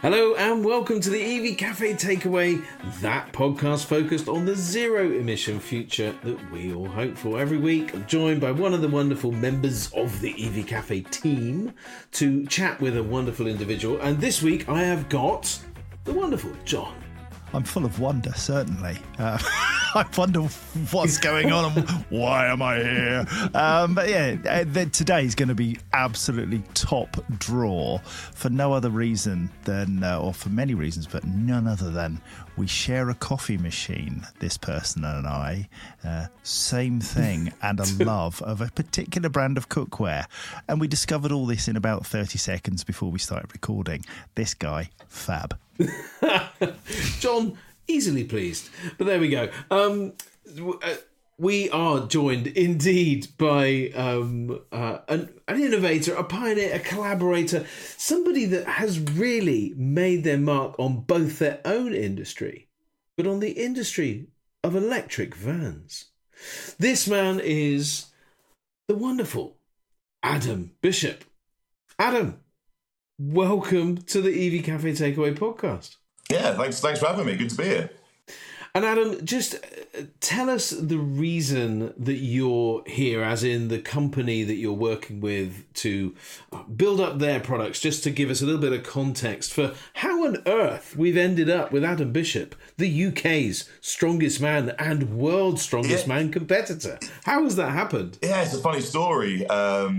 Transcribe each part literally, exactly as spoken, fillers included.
Hello and welcome to the E V Cafe Takeaway, that podcast focused on the zero emission future that we all hope for. Every week I'm joined by one of the wonderful members of the E V Cafe team to chat with a wonderful individual, and this week I have got the wonderful John. I'm full of wonder, certainly. Uh, I wonder what's going on and why am I here? Um, but yeah, uh, today is going to be absolutely top draw for no other reason than, uh, or for many reasons, but none other than we share a coffee machine, this person and I. Uh, same thing, and a love of a particular brand of cookware. And we discovered all this in about thirty seconds before we started recording. This guy, fab. John, easily pleased. But there we go. Um, uh, we are joined indeed by um, uh, an, an innovator, a pioneer, a collaborator, somebody that has really made their mark on both their own industry, but on the industry of electric vans. This man is the wonderful Adam Bishop. Adam, welcome to the E V Cafe Takeaway podcast. Yeah, thanks Thanks for having me. Good to be here. And Adam, just tell us the reason that you're here, as in the company that you're working with to build up their products, just to give us a little bit of context for how on earth we've ended up with Adam Bishop, the U K's strongest man and world's strongest yeah. man competitor. How has that happened? Yeah, it's a funny story. Um,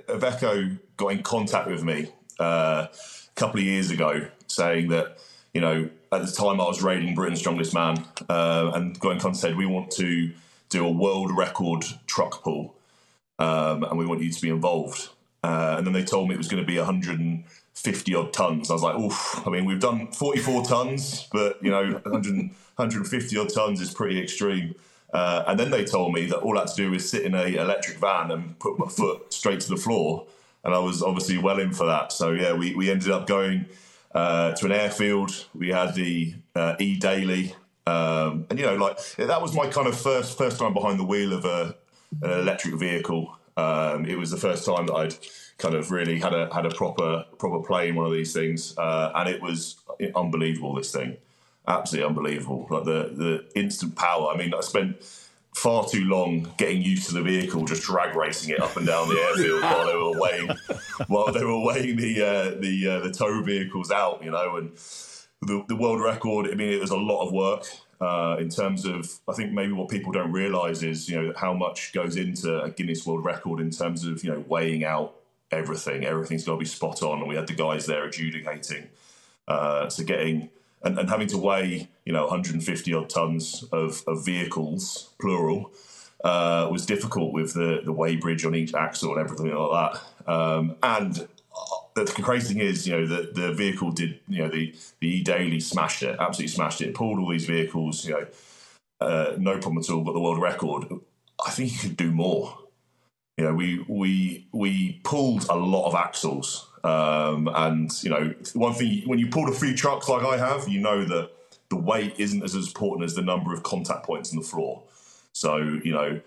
Iveco got in contact with me uh, a couple of years ago saying that, you know, at the time I was raiding Britain's Strongest Man, uh, and got in contact and said, we want to do a world record truck pull, um, and we want you to be involved. Uh, and then they told me it was going to be one hundred fifty odd tons. I was like, oof, I mean, we've done forty-four tons, but, you know, one hundred, one hundred fifty odd tons is pretty extreme. Uh, and then they told me that all I had to do was sit in a electric van and put my foot straight to the floor. And I was obviously well in for that. So, yeah, we, we ended up going Uh, to an airfield. We had the uh, E-Daily, um, and you know, like that was my kind of first first time behind the wheel of a an electric vehicle. Um, it was the first time that I'd kind of really had a had a proper proper play in one of these things, uh, and it was unbelievable. This thing, absolutely unbelievable. Like the the instant power. I mean, I spent far too long getting used to the vehicle, just drag racing it up and down the airfield while they were weighing, while they were weighing the uh, the uh, the tow vehicles out, you know. And the, the world record, I mean, it was a lot of work uh, in terms of, I think maybe what people don't realise is, you know, how much goes into a Guinness World Record in terms of, you know, weighing out everything. Everything's got to be spot on, and we had the guys there adjudicating, uh, so getting. And, and having to weigh, you know, one hundred fifty odd tons of, of vehicles, plural, uh, was difficult with the, the weighbridge on each axle and everything like that. Um, and the crazy thing is, you know, the, the vehicle did, you know, the, the E-Daily smashed it, absolutely smashed it. It pulled all these vehicles, you know, uh, no problem at all, but the world record, I think you could do more. You know, we we we pulled a lot of axles. Um, and, you know, one thing, when you pull a few trucks like I have, you know that the weight isn't as important as the number of contact points on the floor. So, you know,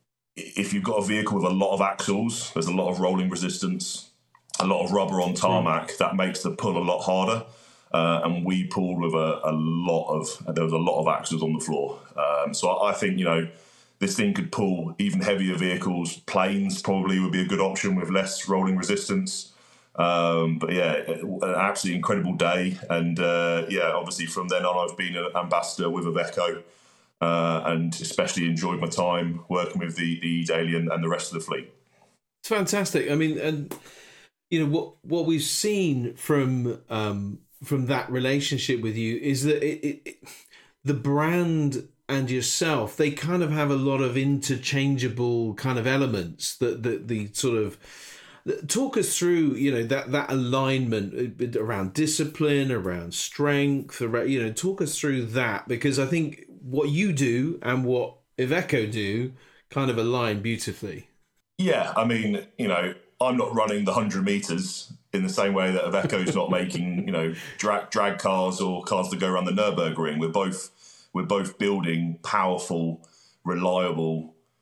if you've got a vehicle with a lot of axles, there's a lot of rolling resistance, a lot of rubber on tarmac, that makes the pull a lot harder. Uh, and we pulled with a, a lot of, there was a lot of axles on the floor. Um, so I, I think, you know, this thing could pull even heavier vehicles. Planes probably would be a good option with less rolling resistance. Um, but yeah, an absolutely incredible day. And uh, yeah, obviously from then on, I've been an ambassador with Iveco, uh, and especially enjoyed my time working with the, the E-Daily and, and the rest of the fleet. It's fantastic. I mean, and you know what what we've seen from um, from that relationship with you is that it, it, it, the brand and yourself, they kind of have a lot of interchangeable kind of elements that the, the sort of. Talk us through, you know, that, that alignment around discipline, around strength, around, you know, talk us through that, because I think what you do and what Iveco do kind of align beautifully. Yeah, I mean, you know, I'm not running the one hundred metres in the same way that Iveco's not making, you know, drag, drag cars or cars that go around the Nürburgring. We're both, we're both building powerful, reliable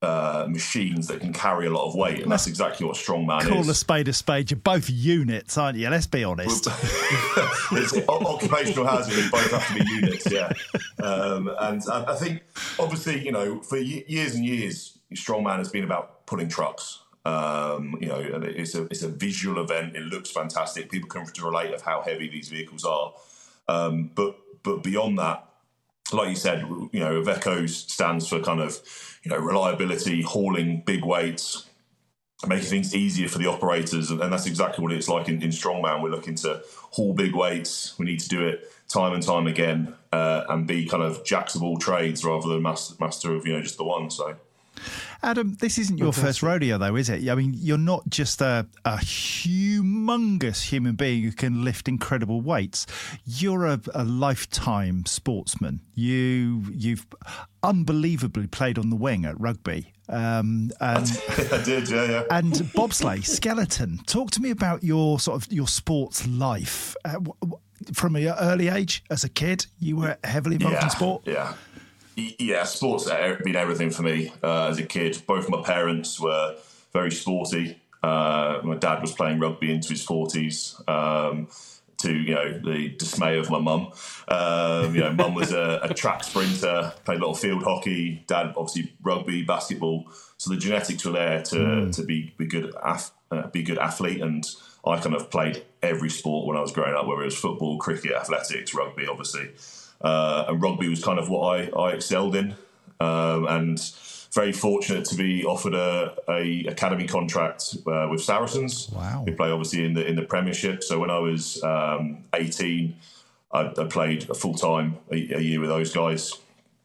uh, machines that can carry a lot of weight, and that's exactly what strongman Call is. a spade a spade. You're both units, aren't you? Let's be honest. It's occupational hazard. We both have to be units, yeah. Um, and I, I think, obviously, you know, for years and years, strongman has been about pulling trucks. Um, you know, it's a it's a visual event. It looks fantastic. People can relate of how heavy these vehicles are. Um, but but beyond that, like you said, you know, Iveco stands for kind of, you know, reliability, hauling big weights, making things easier for the operators, and, and that's exactly what it's like in, in strongman. We're looking to haul big weights. We need to do it time and time again, uh, and be kind of jacks of all trades rather than master, master of, you know, just the one. So. Adam, this isn't your Fantastic. first rodeo, though, is it? I mean, you're not just a, a humongous human being who can lift incredible weights. You're a, a lifetime sportsman. You, you've unbelievably played on the wing at rugby. Um, and, I did, yeah, yeah. And bobsleigh, skeleton. Talk to me about your sort of your sports life. Uh, w- w- from an early age, as a kid, you were heavily involved yeah, in sport? Yeah. Yeah, sports has been everything for me uh, as a kid. Both my parents were very sporty. Uh, my dad was playing rugby into his forties, um, to, you know, the dismay of my mum. Um, you know, mum was a, a track sprinter, played a lot of field hockey. Dad, obviously, rugby, basketball. So the genetics were there to mm. to be be good af- uh, be a good athlete. And I kind of played every sport when I was growing up, whether it was football, cricket, athletics, rugby, obviously. Uh, and rugby was kind of what I, I excelled in, um, and very fortunate to be offered a, a academy contract uh, with Saracens. Wow! We play obviously in the in the Premiership. So when I was um, eighteen, I, I played a full time a, a year with those guys,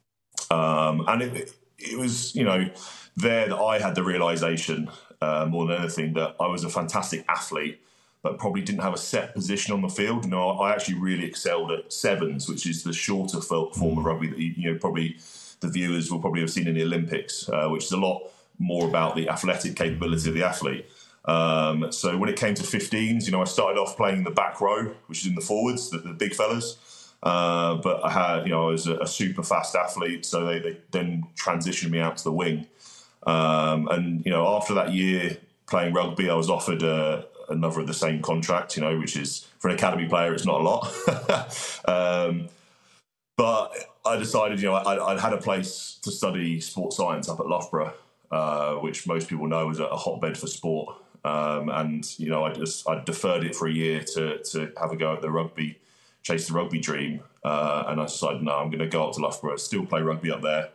um, and it, it was, you know, there that I had the realization uh, more than anything that I was a fantastic athlete, but probably didn't have a set position on the field. You know, I actually really excelled at sevens, which is the shorter form of rugby that, you know, probably the viewers will probably have seen in the Olympics, uh, which is a lot more about the athletic capability of the athlete. Um, so when it came to fifteens, you know, I started off playing the back row, which is in the forwards, the, the big fellas. Uh, but I had, you know, I was a, a super fast athlete, so they, they then transitioned me out to the wing. Um, and, you know, after that year playing rugby, I was offered a, another of the same contract, you know, which is, for an academy player, it's not a lot. um, but I decided, you know, I, I'd had a place to study sports science up at Loughborough, uh, which most people know is a hotbed for sport. Um, and, you know, I just I deferred it for a year to to have a go at the rugby, chase the rugby dream. Uh, and I decided, no, I'm going to go up to Loughborough, still play rugby up there.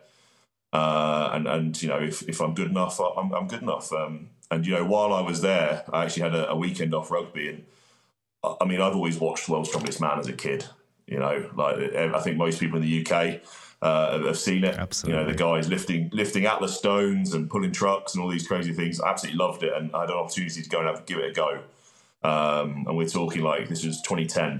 Uh, and, and, you know, if, if I'm good enough, I'm, I'm good enough. Um, And, you know, while I was there, I actually had a, a weekend off rugby. And, I mean, I've always watched World's Strongest Man as a kid. You know, like I think most people in the U K uh, have seen it. Absolutely. You know, the guys lifting lifting Atlas stones and pulling trucks and all these crazy things. I absolutely loved it. And I had an opportunity to go and have, give it a go. Um, and we're talking like, this was twenty ten.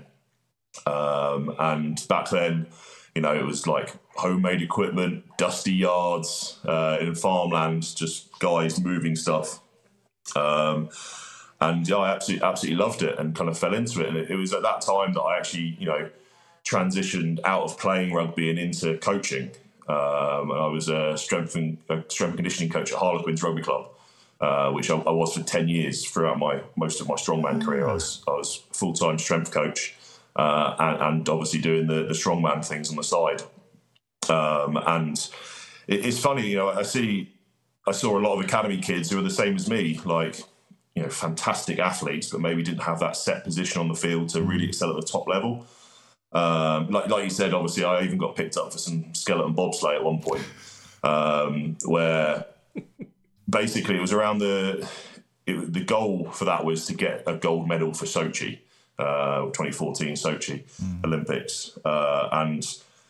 Um, and back then, you know, it was like homemade equipment, dusty yards, uh, in farmlands, just guys moving stuff. Um, and yeah, I absolutely, absolutely loved it and kind of fell into it. And it, it was at that time that I actually, you know, transitioned out of playing rugby and into coaching. Um, and I was a strength and, a strength and conditioning coach at Harlequins Rugby Club, uh, which I, I was for ten years throughout my most of my strongman career. I was I was full-time strength coach, uh, and, and obviously doing the, the strongman things on the side. Um, and it, it's funny, you know, I see. I saw a lot of academy kids who are the same as me, like, you know, fantastic athletes, but maybe didn't have that set position on the field to really excel at the top level. Um, like, like you said, obviously, I even got picked up for some skeleton bobsleigh at one point, um, where basically it was around the it, the goal for that was to get a gold medal for Sochi, uh, twenty fourteen Sochi mm. Olympics, uh, and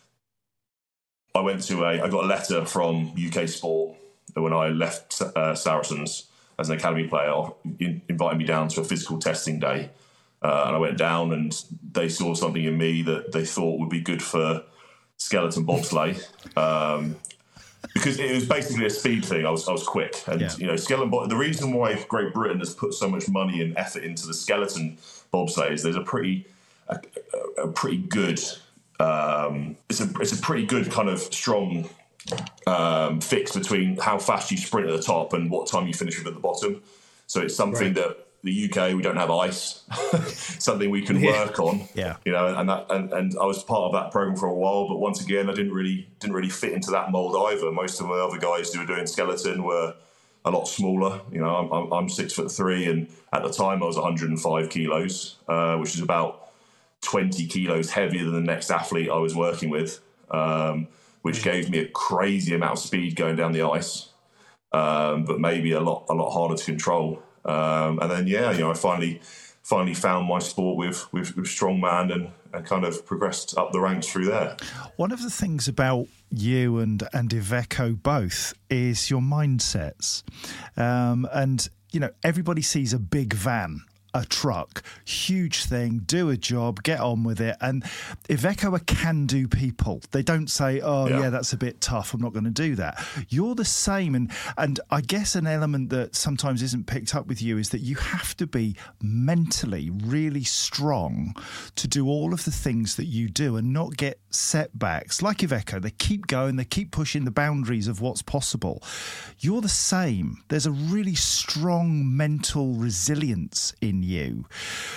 I went to a I got a letter from U K Sport when I left uh, Saracens as an academy player, in, inviting me down to a physical testing day. Uh, and I went down and they saw something in me that they thought would be good for skeleton bobsleigh. Um, because it was basically a speed thing. I was I was quick. And, yeah. you know, skeleton bob- the reason why Great Britain has put so much money and effort into the skeleton bobsleigh is there's a pretty, a, a, a pretty good, um, it's a it's a pretty good kind of strong um, fixed between how fast you sprint at the top and what time you finish with at the bottom. So it's something Right. that the U K, we don't have ice, something we can Yeah. work on. Yeah. You know, and that and, and I was part of that program for a while, but once again, I didn't really didn't really fit into that mold either. Most of my other guys who were doing skeleton were a lot smaller. You know, I'm, I'm, I'm six foot three, and at the time I was one hundred five kilos, uh, which is about twenty kilos heavier than the next athlete I was working with, um, which gave me a crazy amount of speed going down the ice, um, but maybe a lot a lot harder to control. Um, and then yeah, you know, I finally finally found my sport with with, with strongman and, and kind of progressed up the ranks through there. One of the things about you and and Iveco both is your mindsets, um, and you know everybody sees a big van, a truck, huge thing, do a job, get on with it. And Iveco are can-do people. They don't say, oh, yeah. yeah, that's a bit tough, I'm not going to do that. You're the same. And and I guess an element that sometimes isn't picked up with you is that you have to be mentally really strong to do all of the things that you do and not get setbacks. Like Iveco, they keep going, they keep pushing the boundaries of what's possible. You're the same. There's a really strong mental resilience in you.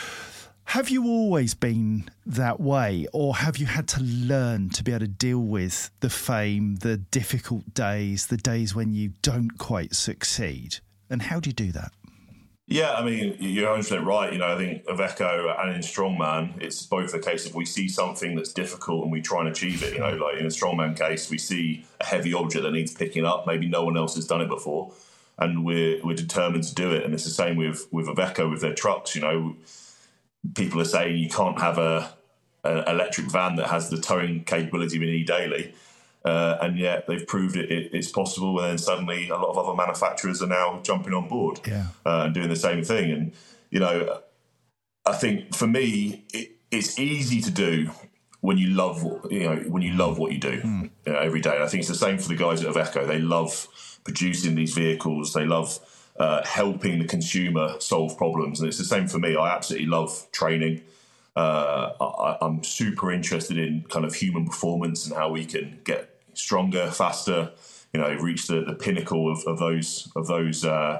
Have you always been that way, or have you had to learn to be able to deal with the fame, the difficult days, the days when you don't quite succeed? And how do you do that? Yeah, I mean, you're one hundred percent right. You know, I think Iveco and in strongman, it's both a case of we see something that's difficult and we try and achieve it. You know, like in a strongman case, we see a heavy object that needs picking up. Maybe no one else has done it before, and we're we're determined to do it. And it's the same with with Iveco with their trucks. You know, people are saying you can't have a an electric van that has the towing capability we need daily. Uh, and yet they've proved it, it, it's possible, and then suddenly a lot of other manufacturers are now jumping on board yeah. uh, and doing the same thing. And, you know, I think for me, it, it's easy to do when you love, you know, when you love what you do mm. you know, every day. And I think it's the same for the guys at Iveco. They love producing these vehicles. They love uh, helping the consumer solve problems. And it's the same for me. I absolutely love training. Uh, I, I'm super interested in kind of human performance and how we can get stronger, faster, you know, reach the, the pinnacle of, of those of those uh,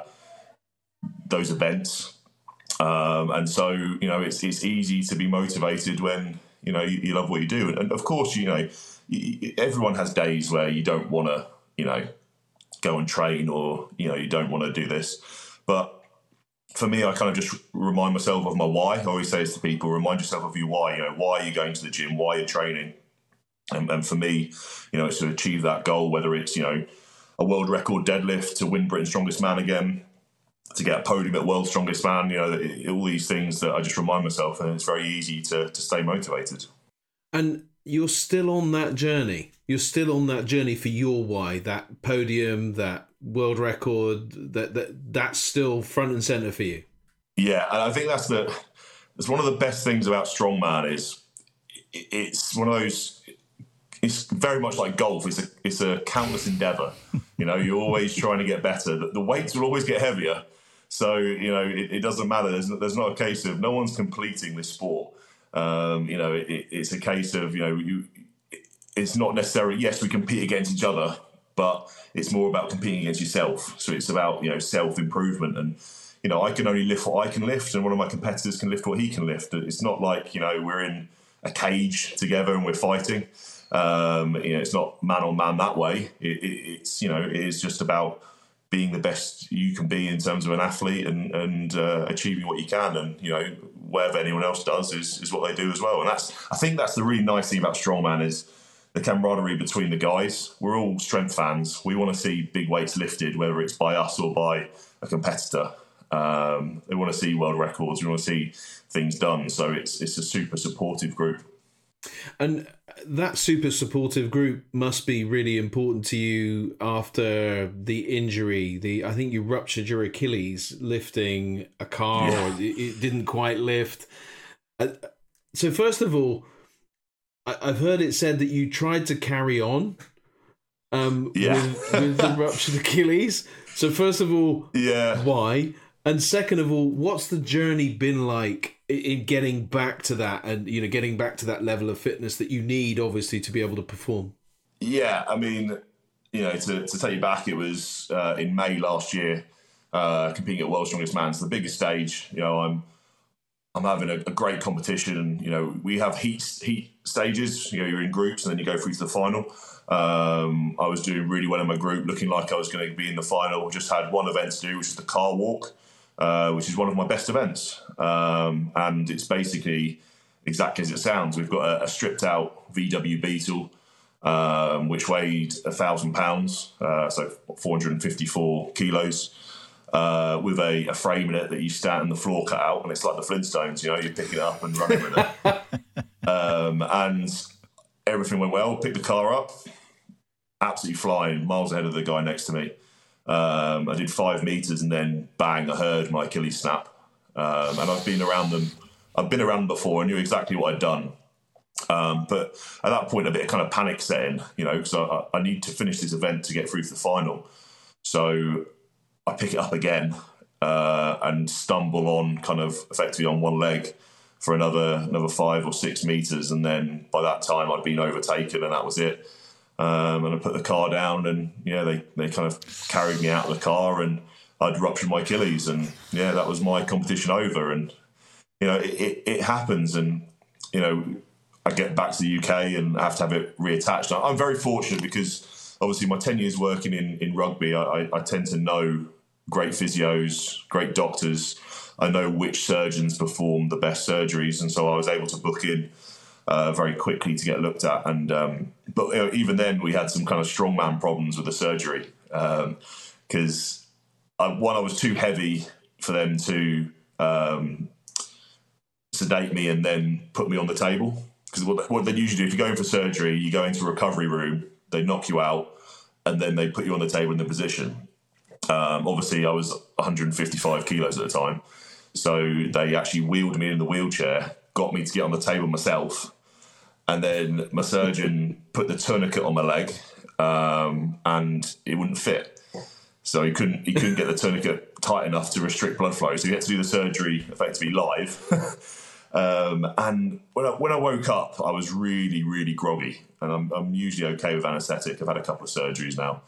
those events. Um, and so, you know, it's it's easy to be motivated when, you know, you, you love what you do. And, and of course, you know, you, everyone has days where you don't want to, you know, go and train, or, you know, you don't want to do this. But for me, I kind of just remind myself of my why. I always say this to people: remind yourself of your why. You know, why are you going to the gym? Why are you training? And, and for me, you know, it's to achieve that goal, whether it's, you know, a world record deadlift, to win Britain's Strongest Man again, to get a podium at World's Strongest Man, you know, it, all these things that I just remind myself, and it's very easy to, to stay motivated. And you're still on that journey. You're still on that journey for your why, that podium, that world record, that, that that's still front and centre for you. Yeah, and I think that's the that's one of the best things about strongman is it, it's one of those. It's very much like golf. It's a it's a countless endeavour. You know, you're always trying to get better. The, the weights will always get heavier. So, you know, it, it doesn't matter. There's there's not a case of no one's completing this sport. Um, you know, it, it's a case of, you know, you. It's not necessarily, yes, we compete against each other, but it's more about competing against yourself. So it's about, you know, self-improvement. And, you know, I can only lift what I can lift, and one of my competitors can lift what he can lift. It's not like, you know, we're in a cage together and we're fighting. Um, you know, it's not man on man that way. It, it, it's, you know, it is just about being the best you can be in terms of an athlete, and, and uh, achieving what you can. And, you know, whatever anyone else does is, is what they do as well. And that's, I think that's the really nice thing about strongman is the camaraderie between the guys. We're all strength fans. We want to see big weights lifted, whether it's by us or by a competitor. Um, they want to see world records. We want to see things done. So it's it's a super supportive group. And that super supportive group must be really important to you after the injury. The I think you ruptured your Achilles lifting a car, yeah. or it, it didn't quite lift. Uh, so first of all, I, I've heard it said that you tried to carry on um, yeah. with, with the ruptured Achilles. So first of all, yeah. why? And second of all, what's the journey been like in getting back to that, and, you know, getting back to that level of fitness that you need, obviously, to be able to perform? Yeah, I mean, you know, to, to take you back, it was uh, in May last year, uh, competing at World's Strongest Man. It's the biggest stage. You know, I'm I'm having a, a great competition. You know, we have heat heat stages. You know, you're in groups and then you go through to the final. Um, I was doing really well in my group, looking like I was going to be in the final. Just had one event to do, which is the car walk, uh, which is one of my best events. Um, and it's basically exactly as it sounds. We've got a, a stripped out V W Beetle, um, which weighed a thousand pounds, uh, so four hundred fifty-four kilos, uh, with a, a frame in it that you stand on the floor cut out, and it's like the Flintstones. You know, you pick it up and running with it. um, and everything went well. Picked the car up, absolutely flying, miles ahead of the guy next to me. Um, I did five meters, and then bang, I heard my Achilles snap. Um, and I've been around them. I've been around them before. I knew exactly what I'd done. Um, but at that point, a bit of kind of panic set in, you know, because I, I need to finish this event to get through to the final. So I pick it up again uh, and stumble on kind of effectively on one leg for another another five or six meters. And then by that time, I'd been overtaken, and that was it. Um, and I put the car down, and yeah, they, they kind of carried me out of the car, and I'd ruptured my Achilles, and yeah, that was my competition over. And you know, it, it, it happens, and you know, I get back to the U K and I have to have it reattached. I'm very fortunate because obviously my ten years working in in rugby, I, I tend to know great physios, great doctors. I know which surgeons perform the best surgeries, and so I was able to book in Uh, very quickly to get looked at. And um, but you know, even then we had some kind of strongman problems with the surgery because um, one, I was too heavy for them to um, sedate me and then put me on the table, because what, what they usually do, if you go in for surgery, you go into a recovery room, they knock you out, and then they put you on the table in the position. Um, obviously I was one hundred fifty-five kilos at the time, so they actually wheeled me in the wheelchair, got me to get on the table myself. And then my surgeon put the tourniquet on my leg, um, and it wouldn't fit. So he couldn't he couldn't get the tourniquet tight enough to restrict blood flow. So he had to do the surgery effectively live. um, and when I, when I woke up, I was really, really groggy. And I'm, I'm usually okay with anaesthetic. I've had a couple of surgeries now.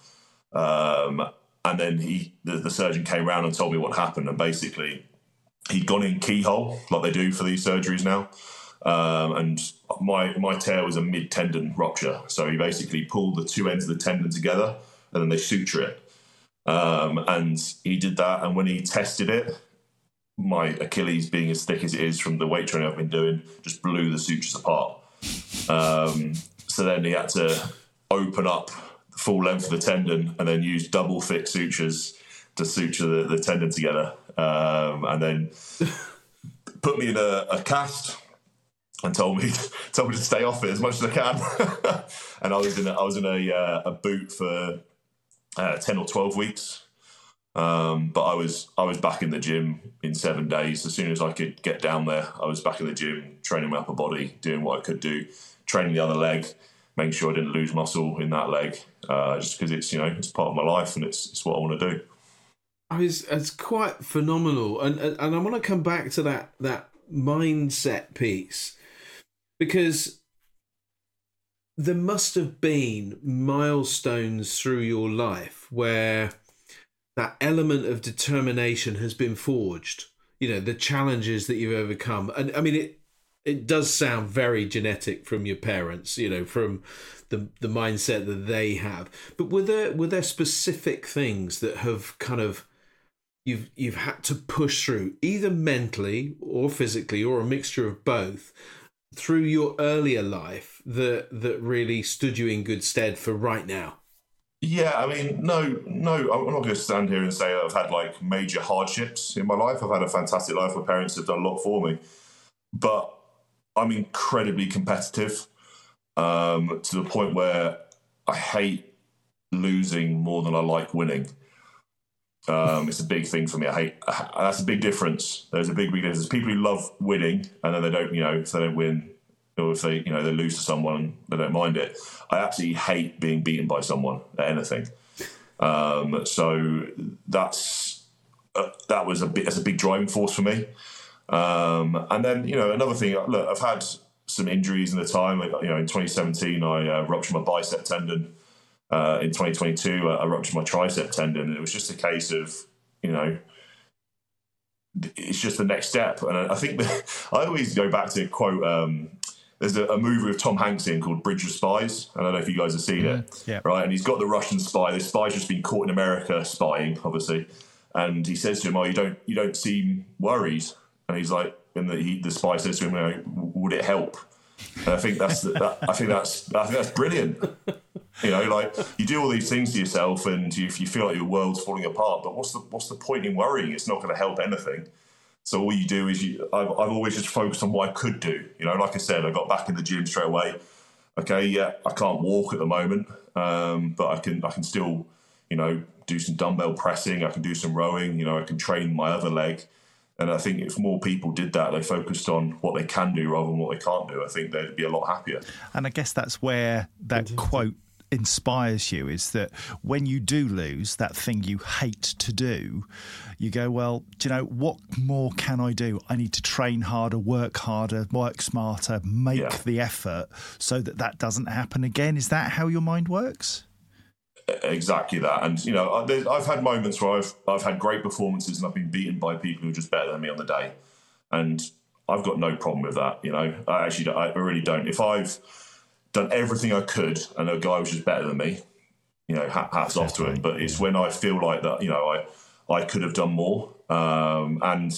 Um, and then he the, the surgeon came round and told me what happened. And basically, he'd gone in keyhole, like they do for these surgeries now. Um, and my my tear was a mid-tendon rupture. So he basically pulled the two ends of the tendon together, and then they suture it. Um, and he did that, and when he tested it, my Achilles, being as thick as it is from the weight training I've been doing, just blew the sutures apart. Um, so then he had to open up the full length of the tendon and then use double thick sutures to suture the, the tendon together. Um, and then put me in a, a cast, and told me told me to stay off it as much as I can. And I was in a, I was in a uh, a boot for uh, ten or twelve weeks. Um, but I was I was back in the gym in seven days. As soon as I could get down there, I was back in the gym, training my upper body, doing what I could do, training the other leg, making sure I didn't lose muscle in that leg, uh, just because it's you know it's part of my life and it's it's what I want to do. I was it's quite phenomenal, and and, and I want to come back to that that mindset piece. Because there must have been milestones through your life where that element of determination has been forged. You know, the challenges that you've overcome. And I mean, it it does sound very genetic from your parents, you know, from the the mindset that they have. But were there were there specific things that have kind of you've you've had to push through, either mentally or physically or a mixture of both, through your earlier life that that really stood you in good stead for right now? Yeah, I mean, no, no, I'm not going to stand here and say I've had like major hardships in my life. I've had a fantastic life. My parents have done a lot for me, but I'm incredibly competitive um, to the point where I hate losing more than I like winning. Um, it's a big thing for me. I hate, that's a big difference. There's a big, big difference. People who love winning and then they don't, you know, if they don't win or if they, you know, they lose to someone, they don't mind it. I absolutely hate being beaten by someone at anything. Um, so that's, uh, that was a bit, that's a big driving force for me. Um, and then, you know, another thing, look, I've had some injuries in the time, you know, in twenty seventeen, I uh, ruptured my bicep tendon. uh, in twenty twenty-two, I ruptured my tricep tendon. And it was just a case of, you know, it's just the next step. And I think that I always go back to quote, um, there's a, a movie with Tom Hanks in called Bridge of Spies. I don't know if you guys have seen it. Mm, yeah. Right. And he's got the Russian spy. The spy's just been caught in America spying, obviously. And he says to him, oh, you don't you don't seem worried. And he's like, and the, he, the spy says to him, you know, would it help? And I think that's that, I think that's I think that's brilliant. You know, like you do all these things to yourself, and you, you feel like your world's falling apart. But what's the what's the point in worrying? It's not going to help anything. So all you do is you. I've, I've always just focused on what I could do. You know, like I said, I got back in the gym straight away. Okay, yeah, I can't walk at the moment, um, but I can I can still, you know, do some dumbbell pressing. I can do some rowing. You know, I can train my other leg. And I think if more people did that, they focused on what they can do rather than what they can't do, I think they'd be a lot happier. And I guess that's where that quote inspires you, is that when you do lose that thing you hate to do, you go, well, do you know, what more can I do? I need to train harder, work harder, work smarter, make yeah. the effort so that that doesn't happen again. Is that how your mind works? Exactly that. And, you know, I've had moments where I've I've had great performances and I've been beaten by people who are just better than me on the day. And I've got no problem with that, you know. I actually don't, I really don't. If I've done everything I could and a guy was just better than me, you know, hats off to him. But it's when I feel like that, you know, I, I could have done more. Um, and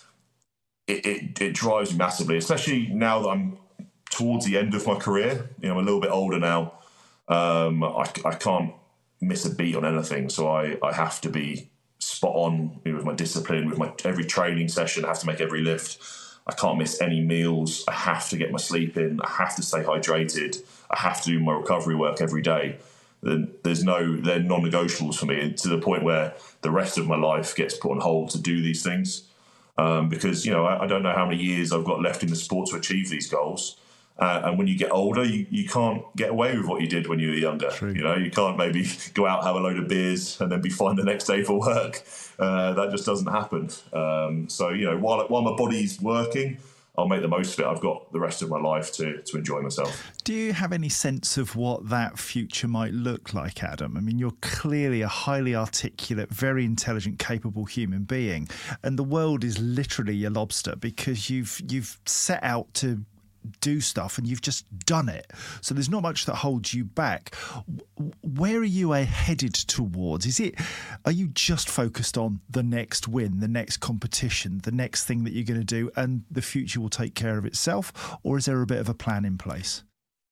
it, it, it drives me massively, especially now that I'm towards the end of my career. You know, I'm a little bit older now. Um, I, I can't miss a beat on anything, so I, I have to be spot on, you know, with my discipline, with my every training session. I have to make every lift. I can't miss any meals. I have to get my sleep in. I have to stay hydrated. I have to do my recovery work every day. Then there's no, they're non-negotiables for me, to the point where the rest of my life gets put on hold to do these things, um, because, you know, I, I don't know how many years I've got left in the sport to achieve these goals. Uh, and when you get older, you, you can't get away with what you did when you were younger. True. You know, you can't maybe go out, have a load of beers, and then be fine the next day for work. Uh, that just doesn't happen. Um, so, you know, while while my body's working, I'll make the most of it. I've got the rest of my life to to enjoy myself. Do you have any sense of what that future might look like, Adam? I mean, you're clearly a highly articulate, very intelligent, capable human being, and the world is literally your lobster, because you've you've set out to do stuff and you've just done it. So there's not much that holds you back. Where are you headed towards? Is it, are you just focused on the next win, the next competition, the next thing that you're going to do, and the future will take care of itself? Or is there a bit of a plan in place?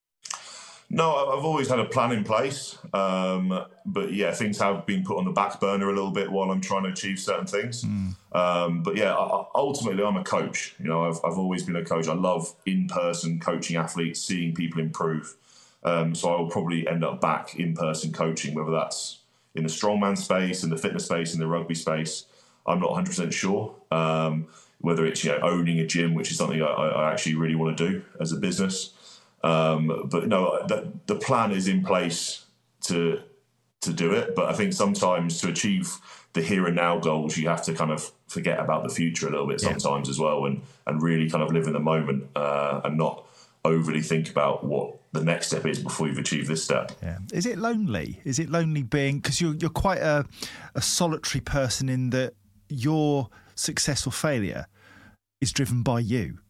No, I've always had a plan in place. Um, but yeah, things have been put on the back burner a little bit while I'm trying to achieve certain things. Mm. Um, but yeah, I, ultimately I'm a coach. You know, I've, I've always been a coach. I love in-person coaching athletes, seeing people improve. Um, so I will probably end up back in-person coaching, whether that's in the strongman space, in the fitness space, in the rugby space. I'm not one hundred percent sure. Um, whether it's, you know, owning a gym, which is something I, I actually really want to do as a business. Um, but no, the, the plan is in place to to do it. But I think sometimes to achieve the here and now goals, you have to kind of forget about the future a little bit sometimes yeah. as well, and and really kind of live in the moment uh, and not overly think about what the next step is before you've achieved this step. Yeah. Is it lonely? Is it lonely being, because you're you're quite a, a solitary person in that your success or failure is driven by you.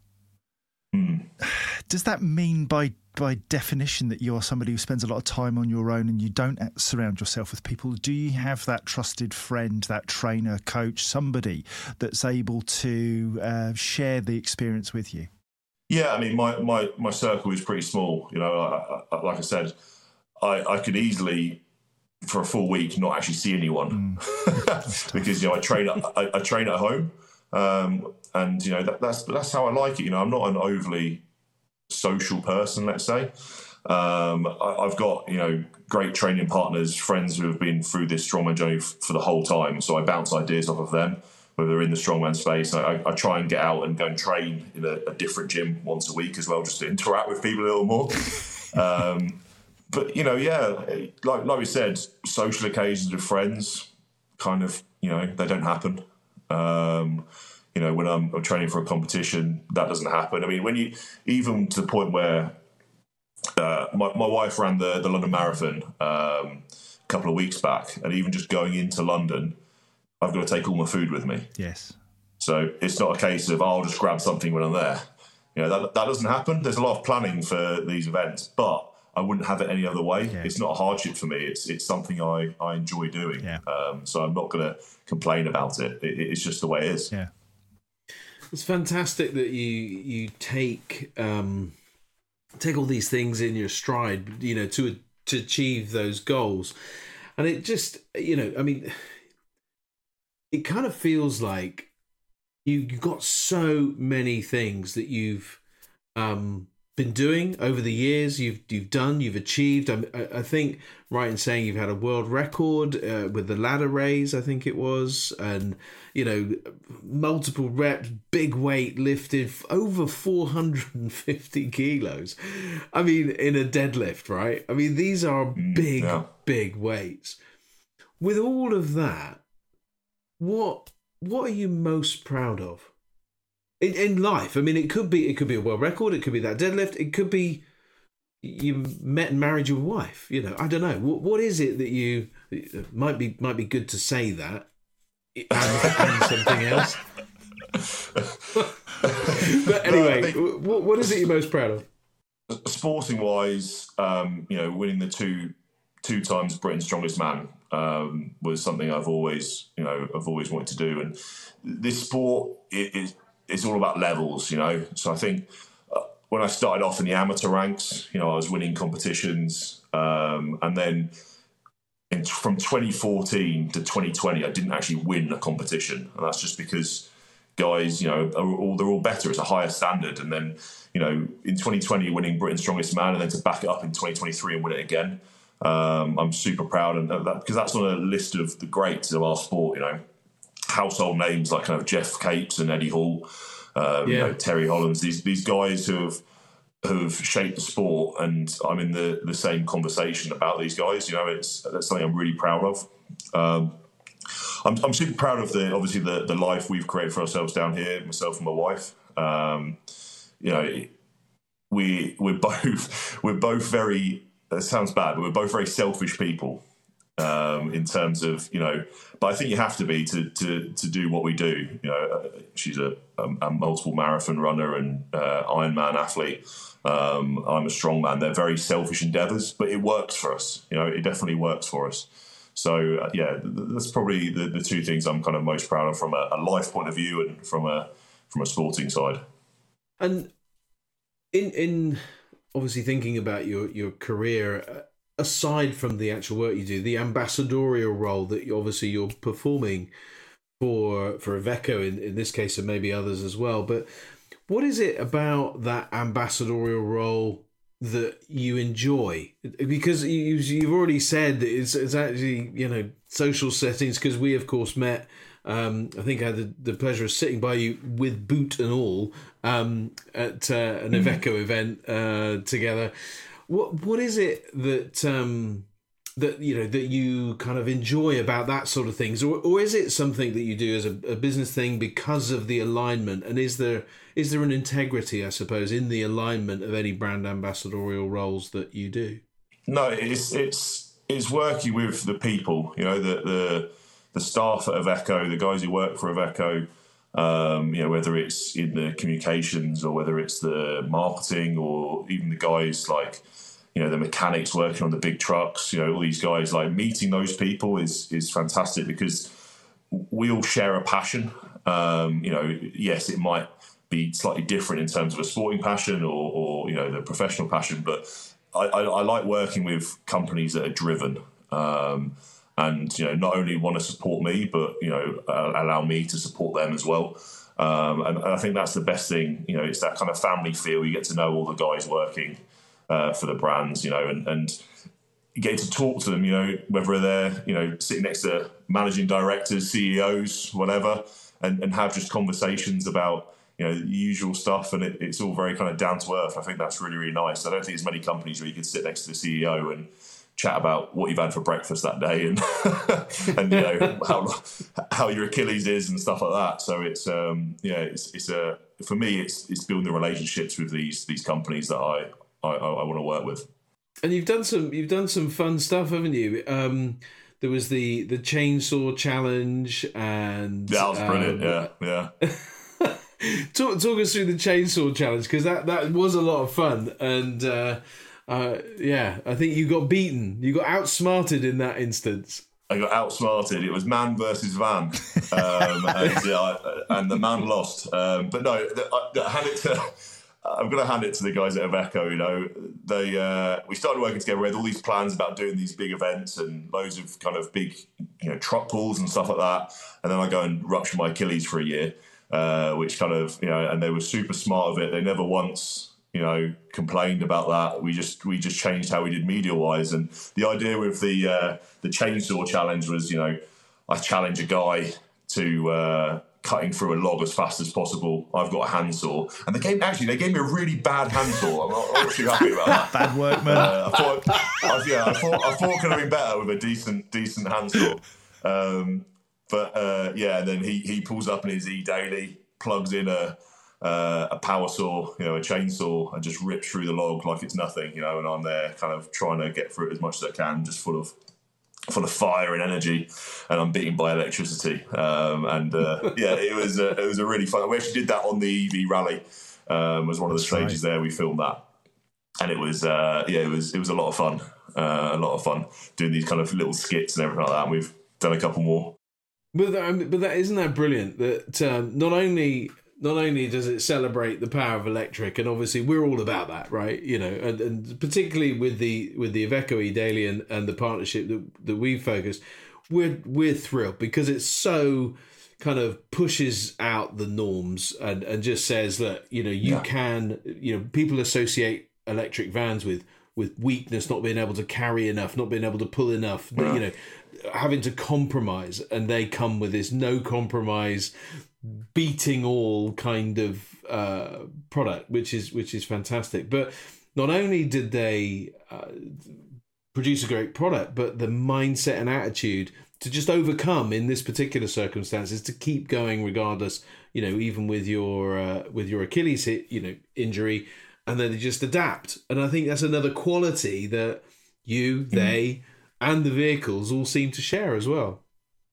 Mm. Does that mean by by definition that you're somebody who spends a lot of time on your own and you don't surround yourself with people? Do you have that trusted friend, that trainer, coach, somebody that's able to uh, share the experience with you? Yeah, I mean, my, my, my circle is pretty small. You know, I, I, like I said, I, I could easily, for a full week, not actually see anyone mm. because, you know, I train at, I, I train at home. Um, and, you know, that, that's that's how I like it. You know, I'm not an overly social person, let's say. Um, I, I've got, you know, great training partners, friends who have been through this strongman journey f- for the whole time. So I bounce ideas off of them, whether they're in the strongman space. I, I try and get out and go and train in a, a different gym once a week as well, just to interact with people a little more. um, but, you know, yeah, like like we said, social occasions with friends, kind of, you know, they don't happen. Um, you know, when I'm, I'm training for a competition, that doesn't happen. I mean, when you, even to the point where uh, my, my wife ran the, the London Marathon um, a couple of weeks back, and even just going into London, I've got to take all my food with me. Yes. So it's not a case of, oh, I'll just grab something when I'm there. You know, that, that doesn't happen. There's a lot of planning for these events, but I wouldn't have it any other way. Yeah. It's not a hardship for me. It's it's something I, I enjoy doing. Yeah. Um, so I'm not going to complain about it. it. It's just the way it is. Yeah. It's fantastic that you you take um, take all these things in your stride, you know, to to achieve those goals, and it just, you know, I mean, it kind of feels like you you've got so many things that you've um, been doing over the years. You've you've done, you've achieved. I, I think right in saying you've had a world record uh, with the ladder raise, I think it was, and you know, multiple reps, big weight lifted, over four hundred fifty kilos. I mean, in a deadlift, right? I mean, these are big, yeah. big weights. With all of that, what what are you most proud of in in life? I mean, it could be it could be a world record, it could be that deadlift, it could be you met and married your wife. You know, I don't know. What what is it that you might be might be good to say that. And, and something else. But anyway, no, think, what, what is it you're most proud of? Sporting wise, um, you know, winning the two two times Britain's Strongest Man um, was something I've always, you know, I've always wanted to do. And this sport it, it, it's all about levels, you know. So I think uh, when I started off in the amateur ranks, you know, I was winning competitions, um, and then. In, from twenty fourteen to twenty twenty, I didn't actually win a competition, and that's just because guys, you know, are all, they're all better. It's a higher standard, and then, you know, in twenty twenty, winning Britain's Strongest Man, and then to back it up in twenty twenty-three and win it again, um, I'm super proud, and that because that's on a list of the greats of our sport. You know, household names like kind of Jeff Capes and Eddie Hall, um, yeah. you know, Terry Hollands. These these guys who have. who've shaped the sport, and I'm in the, the same conversation about these guys. You know, it's that's something I'm really proud of. Um, I'm, I'm super proud of the obviously the, the life we've created for ourselves down here, myself and my wife. Um, you know, we we're both we're both very. That sounds bad, but we're both very selfish people. Um, in terms of, you know, but I think you have to be to to, to do what we do. You know, uh, she's a, a, a multiple marathon runner and uh, Ironman athlete. Um, I'm a strongman. They're very selfish endeavours, but it works for us. You know, it definitely works for us. So uh, yeah, that's probably the, the two things I'm kind of most proud of from a, a life point of view and from a from a sporting side. And in in obviously thinking about your your career. Uh, aside from the actual work you do, the ambassadorial role that you, obviously you're performing for for Iveco in, in this case and maybe others as well, but what is it about that ambassadorial role that you enjoy? Because you, you've already said that it's, it's actually, you know, social settings, because we of course met, um, I think I had the, the pleasure of sitting by you with boot and all um, at uh, an Iveco event uh, together. What what is it that um, that you know that you kind of enjoy about that sort of things, or or is it something that you do as a, a business thing because of the alignment? And is there is there an integrity, I suppose, in the alignment of any brand ambassadorial roles that you do? No, it's it's it's working with the people. You know, the the the staff at Iveco, the guys who work for Iveco. Um, you know, whether it's in the communications or whether it's the marketing or even the guys like, you know, the mechanics working on the big trucks, you know, all these guys, like meeting those people is is fantastic because we all share a passion. Um, you know, yes, it might be slightly different in terms of a sporting passion or, or you know, the professional passion, but I, I, I like working with companies that are driven. Um, And, you know, not only want to support me, but, you know, uh, allow me to support them as well. Um, and, and I think that's the best thing. You know, it's that kind of family feel. You get to know all the guys working uh, for the brands, you know, and, and you get to talk to them, you know, whether they're, you know, sitting next to managing directors, C E Os, whatever, and, and have just conversations about, you know, the usual stuff. And it, it's all very kind of down to earth. I think that's really, really nice. I don't think there's many companies where you could sit next to the C E O and chat about what you've had for breakfast that day and and you know how how your Achilles is and stuff like that. So it's um yeah it's it's a for me it's it's building the relationships with these these companies that I I, I, I want to work with. And you've done some you've done some fun stuff, haven't you? Um, there was the the chainsaw challenge, and yeah, that was brilliant. Um, yeah, yeah. talk talk us through the chainsaw challenge, because that, that was a lot of fun, and uh, uh, yeah, I think you got beaten, you got outsmarted in that instance. I got outsmarted. It was man versus van, um, and, yeah, I, and the man lost. Um, but no, I, I hand it to. I'm going to hand it to the guys at Iveco. You know, they uh, we started working together. We had all these plans about doing these big events and loads of kind of big, you know, truck pulls and stuff like that. And then I go and rupture my Achilles for a year, uh, which kind of, you know, and they were super smart of it. They never once, you know, complained about that. We just we just changed how we did media wise. And the idea with the uh, the chainsaw challenge was, you know, I challenge a guy to. Uh, cutting through a log as fast as possible. I've got a handsaw, and they gave actually they gave me a really bad handsaw. I'm not, I'm not too happy about that. Bad work, man. Uh, I thought, I, yeah, I thought I thought it could have been better with a decent decent handsaw. Um, but uh, yeah, and then he he pulls up in his E-Daily, plugs in a uh, a power saw, you know, a chainsaw, and just rips through the log like it's nothing, you know. And I'm there, kind of trying to get through it as much as I can, just full of. full of fire and energy, and I'm beaten by electricity. Um, and uh, yeah, it was a, it was a really fun. We actually did that on the E V rally. Um, was one of the That's stages right. there. We filmed that, and it was uh, yeah, it was it was a lot of fun. Uh, a lot of fun doing these kind of little skits and everything like that. And we've done a couple more. But that, but that isn't that brilliant that um, not only. Not only does it celebrate the power of electric, and obviously we're all about that, right? You know, and, and particularly with the with the Iveco E-Daily and, and the partnership that that we've focused, we're we're thrilled because it's so kind of pushes out the norms and, and just says that, you know, you yeah. can, you know, people associate electric vans with with weakness, not being able to carry enough, not being able to pull enough, yeah. you know, having to compromise, and they come with this no compromise, beating all kind of uh, product, which is which is fantastic. But not only did they uh, produce a great product, but the mindset and attitude to just overcome in this particular circumstance is to keep going regardless. You know, even with your uh, with your Achilles hit, you know, injury, and then they just adapt. And I think that's another quality that you, they, and the vehicles all seem to share as well.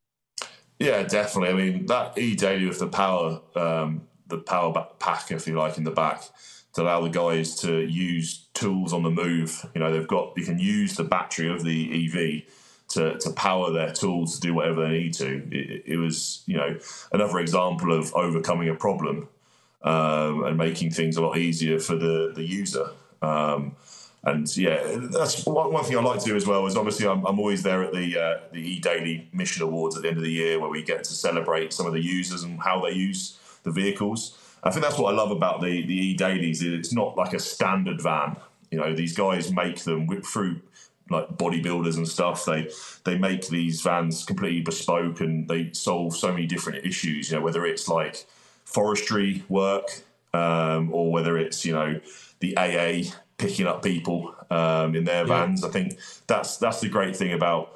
Yeah, definitely. I mean, that E-Daily with the power, um, the power pack, if you like, in the back, to allow the guys to use tools on the move. You know, they've got, you can use the battery of the E V to, to power their tools to do whatever they need to. It, it was, you know, another example of overcoming a problem um, and making things a lot easier for the, the user. Um, And yeah, that's one, one thing I like to do as well. Is obviously I'm, I'm always there at the uh, the E-Daily Mission Awards at the end of the year, where we get to celebrate some of the users and how they use the vehicles. I think that's what I love about the the E-Dailies. It's not like a standard van. You know, these guys make them through like bodybuilders and stuff. They they make these vans completely bespoke, and they solve so many different issues. You know, whether it's like forestry work um, or whether it's, you know, the A A picking up people um, in their vans. Yeah. I think that's that's the great thing about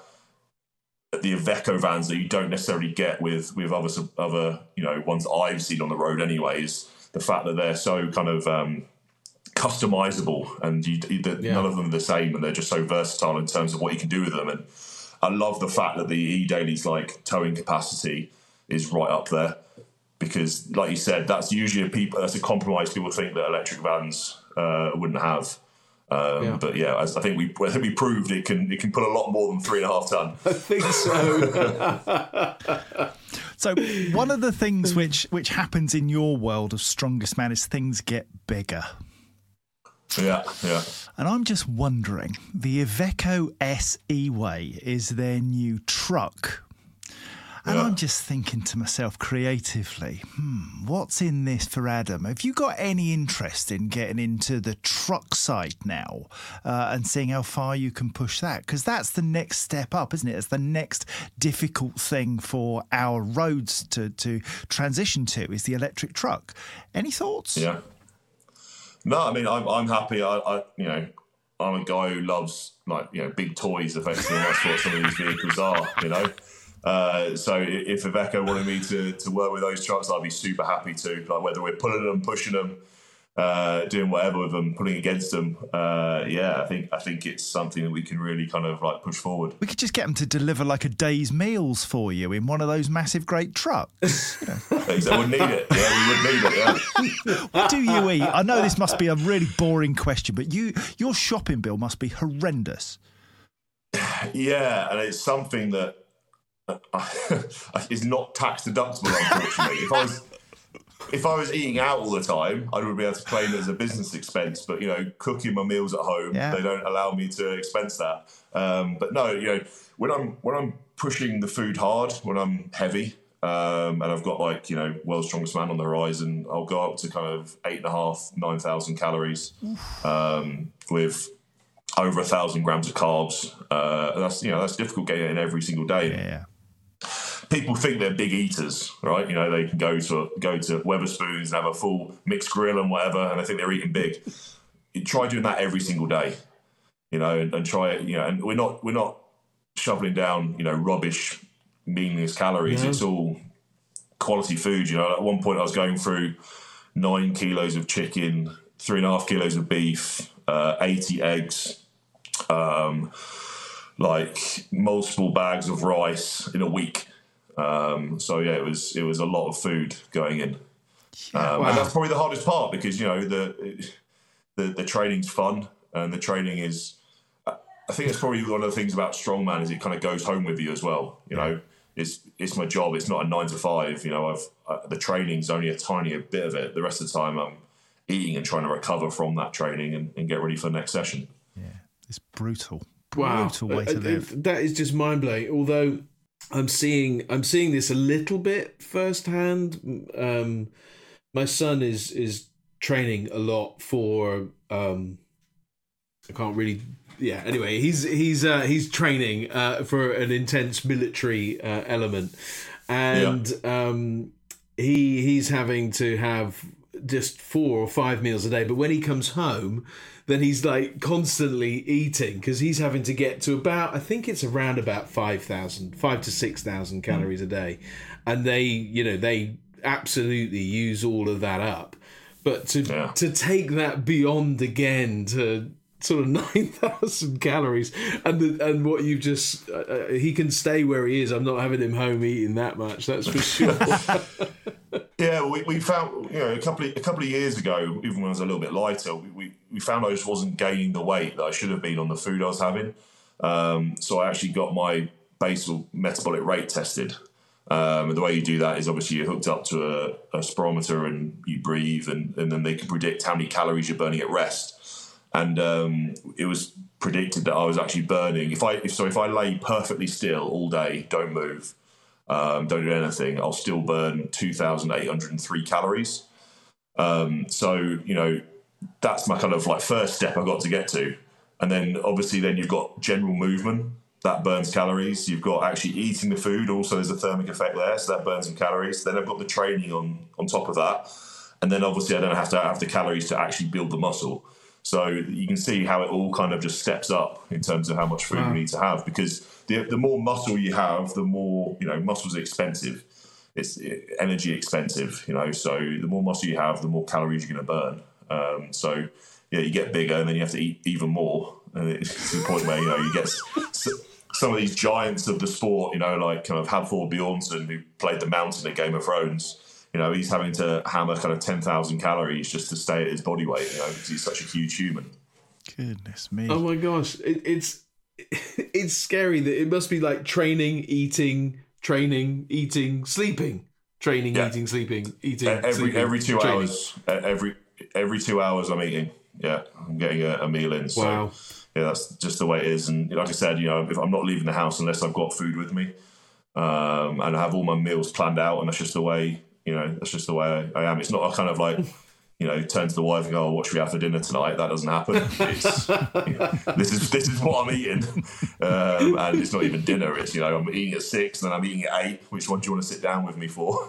the Iveco vans that you don't necessarily get with with other other you know ones that I've seen on the road. Anyway, is the fact that they're so kind of um, customizable, and you, you, yeah. none of them are the same, and they're just so versatile in terms of what you can do with them. And I love the fact that the E-Daily's like towing capacity is right up there, because, like you said, that's usually a people that's a compromise people think that electric vans uh, wouldn't have. Um, yeah. But yeah, as I think we I think we proved it can it can put a lot more than three and a half ton. I think so. So one of the things which which happens in your world of Strongest Man is things get bigger. Yeah, yeah. And I'm just wondering, the Iveco S E-Way is their new truck. And yeah. I'm just thinking to myself creatively, hmm, what's in this for Adam? Have you got any interest in getting into the truck side now uh, and seeing how far you can push that? Because that's the next step up, isn't it? It's the next difficult thing for our roads to, to transition to, is the electric truck. Any thoughts? Yeah. No, I mean, I'm I'm happy. I, I you know, I'm a guy who loves, like, you know, big toys, effectively. That's what some of these vehicles are, you know. Uh, so if Iveco wanted me to, to work with those trucks, I'd be super happy to. Like, whether we're pulling them, pushing them, uh, doing whatever with them, pulling against them. Uh, yeah, I think I think it's something that we can really kind of like push forward. We could just get them to deliver like a day's meals for you in one of those massive great trucks. You know. I would need it. Yeah, we would need it. Yeah. What do you eat? I know this must be a really boring question, but you your shopping bill must be horrendous. Yeah, and it's something that is not tax deductible, unfortunately. if I was if I was eating out all the time, I would be able to claim it as a business expense. But you know, cooking my meals at home, yeah. they don't allow me to expense that. Um, but no, you know, when I'm when I'm pushing the food hard, when I'm heavy, um, and I've got like you know, World's Strongest Man on the horizon, I'll go up to kind of eight and a half, nine thousand calories um, with over a thousand grams of carbs. Uh, and that's you know that's difficult getting it in every single day. Yeah. People think they're big eaters, right? You know, they can go to go to Weatherspoons and have a full mixed grill and whatever, and they think they're eating big. You try doing that every single day, you know, and, and try it. You know, and we're not we're not shoveling down you know rubbish, meaningless calories. Yeah. It's all quality food. You know, at one point I was going through nine kilos of chicken, three and a half kilos of beef, uh, eighty eggs. Um, like multiple bags of rice in a week. Um, so yeah, it was it was a lot of food going in, um, wow. and that's probably the hardest part because you know the the the training's fun and the training is. I think it's probably one of the things about strongman is it kind of goes home with you as well. You know, it's it's my job. It's not a nine to five. You know, I've uh, the training's only a tiny bit of it. The rest of the time, I'm eating and trying to recover from that training and, and get ready for the next session. Yeah, it's brutal. Wow, brutal way to live. That is just mind blowing. Although I'm seeing, I'm seeing this a little bit firsthand. Um, my son is is training a lot for. Um, I can't really. Yeah. Anyway, he's he's uh, he's training uh, for an intense military uh, element, and yeah. um, he he's having to have just four or five meals a day. But when he comes home, then he's like constantly eating because he's having to get to about, I think it's around about five thousand, five to six thousand calories mm. a day. And they, you know, they absolutely use all of that up. But to yeah. to take that beyond again to sort of nine thousand calories and the, and what you've just, uh, he can stay where he is. I'm not having him home eating that much, that's for sure. Yeah, we, we found, you know, a couple of, a couple of years ago, even when I was a little bit lighter, we, we, we found I just wasn't gaining the weight that I should have been on the food I was having. Um, so I actually got my basal metabolic rate tested. Um, and the way you do that is obviously you're hooked up to a, a spirometer and you breathe and, and then they can predict how many calories you're burning at rest. And um, it was predicted that I was actually burning, if I if, so if I lay perfectly still all day, don't move, Um, don't do anything, I'll still burn two thousand eight hundred three calories. Um, so, you know, that's my kind of like first step I've got to get to. And then obviously then you've got general movement, that burns calories. You've got actually eating the food, also there's a thermic effect there, so that burns some calories. Then I've got the training on, on top of that. And then obviously I don't have to have the calories to actually build the muscle. So you can see how it all kind of just steps up in terms of how much food wow. you need to have, because the the more muscle you have, the more, you know, muscle's expensive. It's energy expensive, you know, so the more muscle you have, the more calories you're going to burn. Um, so, yeah, you get bigger and then you have to eat even more. And it's to the point where, you know, you get some of these giants of the sport, you know, like kind of Hafthor Bjornsson, who played the Mountain at Game of Thrones. You know, he's having to hammer kind of ten thousand calories just to stay at his body weight, you know, because he's such a huge human. Goodness me. Oh, my gosh. It, it's it's scary that it must be like training, eating, training, eating, sleeping. Training, yeah. eating, sleeping, eating, every, sleeping. Every two training. hours. Every every two hours I'm eating. Yeah, I'm getting a, a meal in. So, wow. Yeah, that's just the way it is. And like I said, you know, if I'm not leaving the house unless I've got food with me, um, and I have all my meals planned out, and that's just the way... You know, that's just the way I, I am. It's not a kind of like, you know, turn to the wife and go, oh, what should we have for dinner tonight? That doesn't happen. It's, you know, this is this is what I'm eating. Um, and it's not even dinner. It's, you know, I'm eating at six and then I'm eating at eight. Which one do you want to sit down with me for?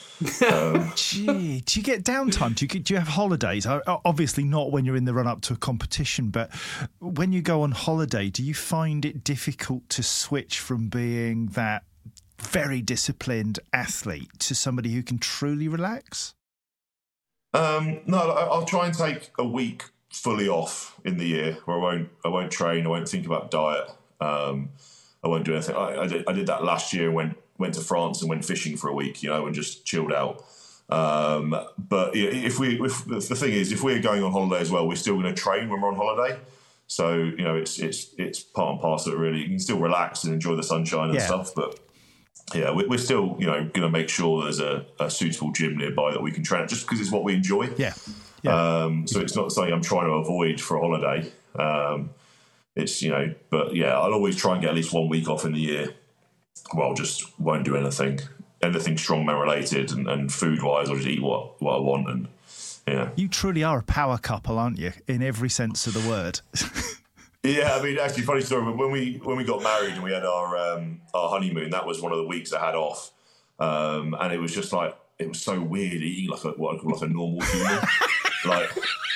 um, Gee, do you get downtime? Do you, do you have holidays? Obviously not when you're in the run-up to a competition, but when you go on holiday, do you find it difficult to switch from being that very disciplined athlete to somebody who can truly relax? Um, no, I- I'll try and take a week fully off in the year where I won't I won't train, I won't think about diet, um, I won't do anything. I, I, did, I did that last year. Went went to France and went fishing for a week, you know, and just chilled out. Um, but yeah, if we, if, the thing is, if we're going on holiday as well, we're still going to train when we're on holiday. So you know, it's it's it's part and parcel. Really, you can still relax and enjoy the sunshine and Yeah. stuff, but. Yeah, we're still, you know, going to make sure there's a, a suitable gym nearby that we can train at, just because it's what we enjoy. Yeah. yeah. Um, so it's not something I'm trying to avoid for a holiday. Um, it's, you know, but yeah, I'll always try and get at least one week off in the year. Well, just won't do anything, anything strongman related, and, and food wise, I'll just eat what, what I want. And yeah, You truly are a power couple, aren't you? In every sense of the word. yeah. I mean, actually, funny story. When we when we got married and we had our um, our honeymoon, that was one of the weeks I had off, um, and it was just like it was so weird eating like a what I call like a normal human. Like,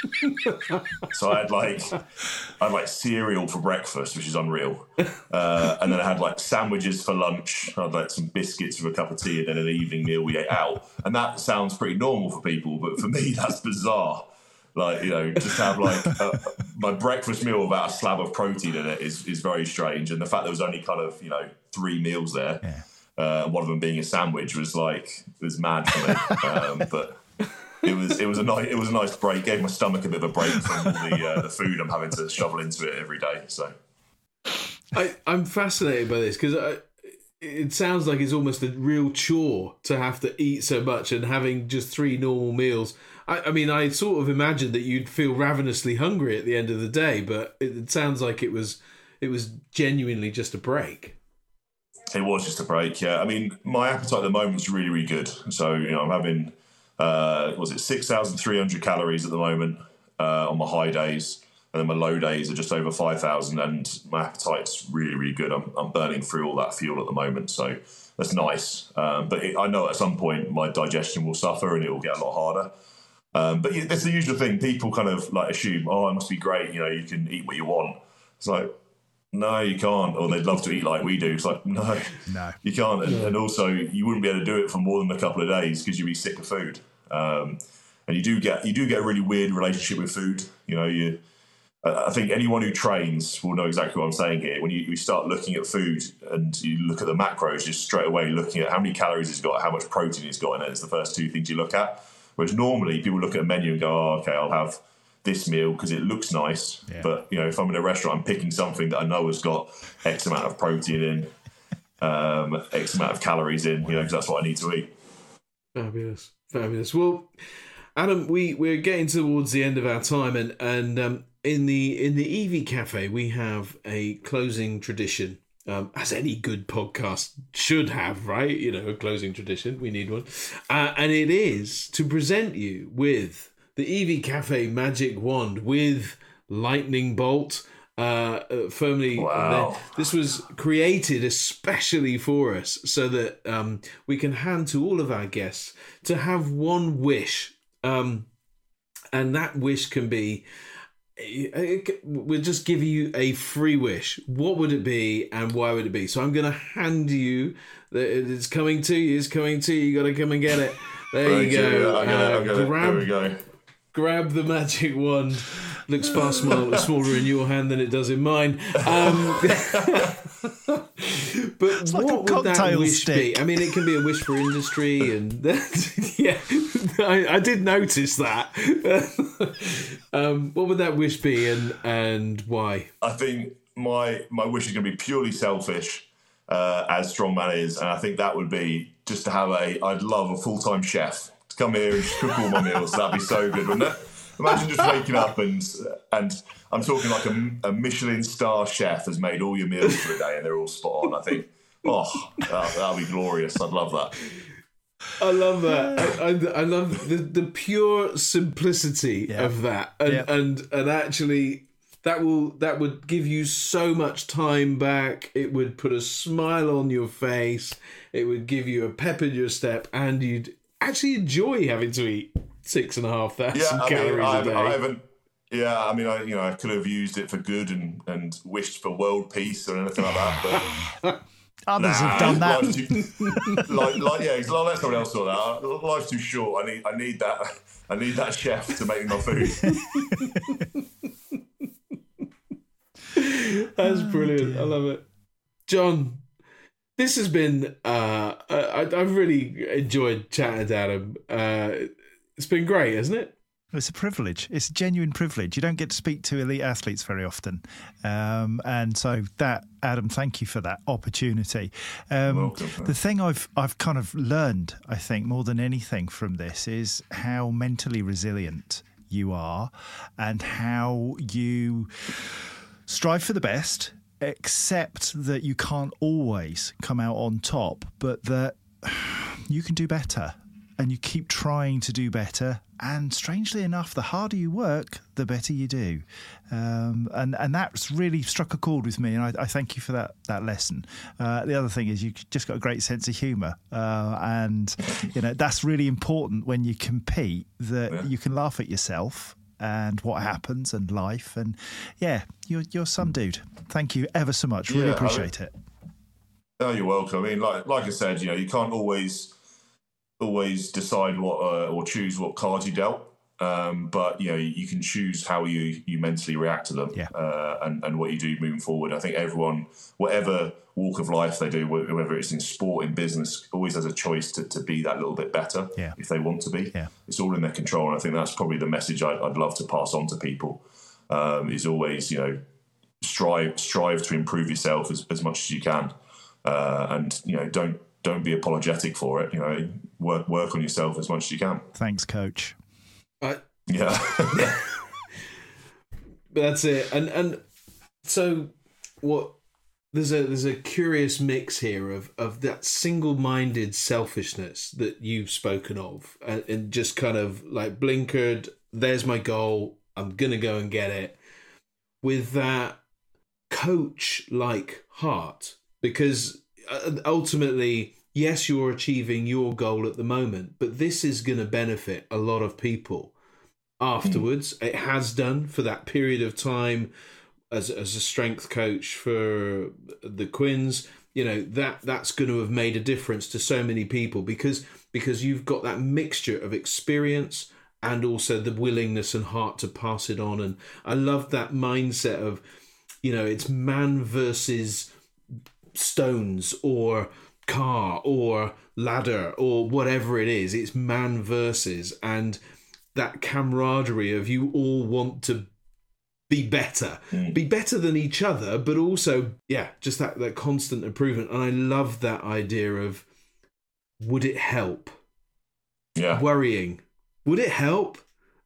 so I had like I had like cereal for breakfast, which is unreal, uh, and then I had like sandwiches for lunch. I had like some biscuits with a cup of tea, and then an evening meal we ate out. And that sounds pretty normal for people, but for me that's bizarre. Like, you know, just have like a, my breakfast meal without a slab of protein in it is is very strange. And the fact there was only kind of, you know, three meals there, Yeah. uh, one of them being a sandwich was like was mad for me. um, but. It was it was a nice it was a nice break. Gave my stomach a bit of a break from all the uh, the food I'm having to shovel into it every day. So I, I'm fascinated by this because it sounds like it's almost a real chore to have to eat so much and having just three normal meals. I, I mean, I sort of imagined that you'd feel ravenously hungry at the end of the day, but it, it sounds like it was it was genuinely just a break. it was just a break. Yeah, I mean, my appetite at the moment is really really good. So you know, I'm having. Uh, was it six thousand three hundred calories at the moment uh, on my high days, and then my low days are just over five thousand, and my appetite's really, really good. I'm, I'm burning through all that fuel at the moment, so that's nice. Um, but it, I know at some point my digestion will suffer and it will get a lot harder. Um, but it's the usual thing. People kind of like assume, oh, it must be great, you know, you can eat what you want. It's like, no, you can't. Or they'd love to eat like we do. It's like, no, No. you can't. And, and also, you wouldn't be able to do it for more than a couple of days because you'd be sick of food. Um, and you do get you do get a really weird relationship with food. You know, you. I think anyone who trains will know exactly what I'm saying here. When you, you start looking at food and you look at the macros, just straight away looking at how many calories it's got, how much protein it's got in it is the first two things you look at. Whereas normally people look at a menu and go, oh, okay, I'll have this meal because it looks nice. Yeah. But, you know, if I'm in a restaurant, I'm picking something that I know has got X amount of protein in, um, X amount of calories in, you know, because that's what I need to eat. Fabulous, fabulous. Well, Adam, we we're getting towards the end of our time, and and um, in the in the E V Cafe we have a closing tradition, um, as any good podcast should have, right? You know, a closing tradition. We need one, uh, and it is to present you with the E V Cafe magic wand with lightning bolt. Uh, uh, firmly, Wow. there. This was created especially for us so that um, we can hand to all of our guests to have one wish, um, and that wish can be. We'll just give you a free wish. What would it be, and why would it be? So I'm going to hand you. It's coming to you. It's coming to you. You got to come and get it. There Thank you you. go. I'm gonna, Uh, I'm gonna, grab, there we go. grab the magic wand. Looks far smaller, smaller in your hand than it does in mine. Um, but like what a would that cocktail wish stick. be? I mean, it can be a wish for industry, and yeah, I, I did notice that. um, what would that wish be, and and why? I think my my wish is going to be purely selfish, uh, as Strongman is, and I think that would be just to have a. I'd love a full time chef to come here and just cook all my meals. That'd be so good, wouldn't it? Imagine just waking up and and I'm talking like a, a Michelin star chef has made all your meals for the day and they're all spot on. I think, oh, that that'd be glorious. I'd love that. I love that. I, I, I love the, the pure simplicity Yeah. of that, and, Yeah. and and actually that will that would give you so much time back. It would put a smile on your face. It would give you a pep in your step, and you'd actually enjoy having to eat six and a half thousand Yeah, I calories mean, I, a day. I haven't. Yeah, I mean, I you know, I could have used it for good and, and wished for world peace or anything like that, but Others Nah, have done that. life's too, like, like, yeah, it's like, let someone else sort that out. Life's too short. I need, I need that. I need that chef to make me my food. That's brilliant. I love it, John. This has been. Uh, I, I've really enjoyed chatting to Adam. Uh, it's been great, hasn't it? It's a privilege. It's a genuine privilege. You don't get to speak to elite athletes very often. Um, and so that, Adam, thank you for that opportunity. Um, Welcome, the thing I've I've kind of learned, I think, more than anything from this is how mentally resilient you are and how you strive for the best, accept that you can't always come out on top, but that you can do better. And you keep trying to do better. And strangely enough, the harder you work, the better you do. Um, and, and that's really struck a chord with me. And I, I thank you for that, that lesson. Uh, the other thing is you've just got a great sense of humour. Uh, and, you know, that's really important when you compete, that yeah. you can laugh at yourself and what happens and life. And, yeah, you're, you're some dude. Thank you ever so much. Really yeah, appreciate I mean, it. Oh, you're welcome. I mean, like, like I said, you know, you can't always... always decide what uh, or choose what cards you dealt, um, but you know you can choose how you you mentally react to them, yeah. uh, and and what you do moving forward. I think everyone, whatever walk of life they do, whether it's in sport, in business, always has a choice to, to be that little bit better yeah. if they want to be. Yeah. It's all in their control, and I think that's probably the message I'd, I'd love to pass on to people. Um, is always you know strive strive to improve yourself as, as much as you can, uh, and you know don't. Don't be apologetic for it. You know, work work on yourself as much as you can. Thanks, Coach. I, yeah, that's it. And and so what? There's a there's a curious mix here of of that single-minded selfishness that you've spoken of, and, and just kind of like blinkered. There's my goal. I'm gonna go and get it. With that coach-like heart, because ultimately, yes, you're achieving your goal at the moment, but this is going to benefit a lot of people afterwards. Mm. It has done for that period of time as as a strength coach for the Quins. You know, that that's going to have made a difference to so many people because because you've got that mixture of experience and also the willingness and heart to pass it on. And I love that mindset of, you know, it's man versus stones or car or ladder or whatever it is. It's man versus, and that camaraderie of you all want to be better mm. be better than each other, but also yeah just that that constant improvement. And I love that idea of, would it help? Yeah worrying, would it help?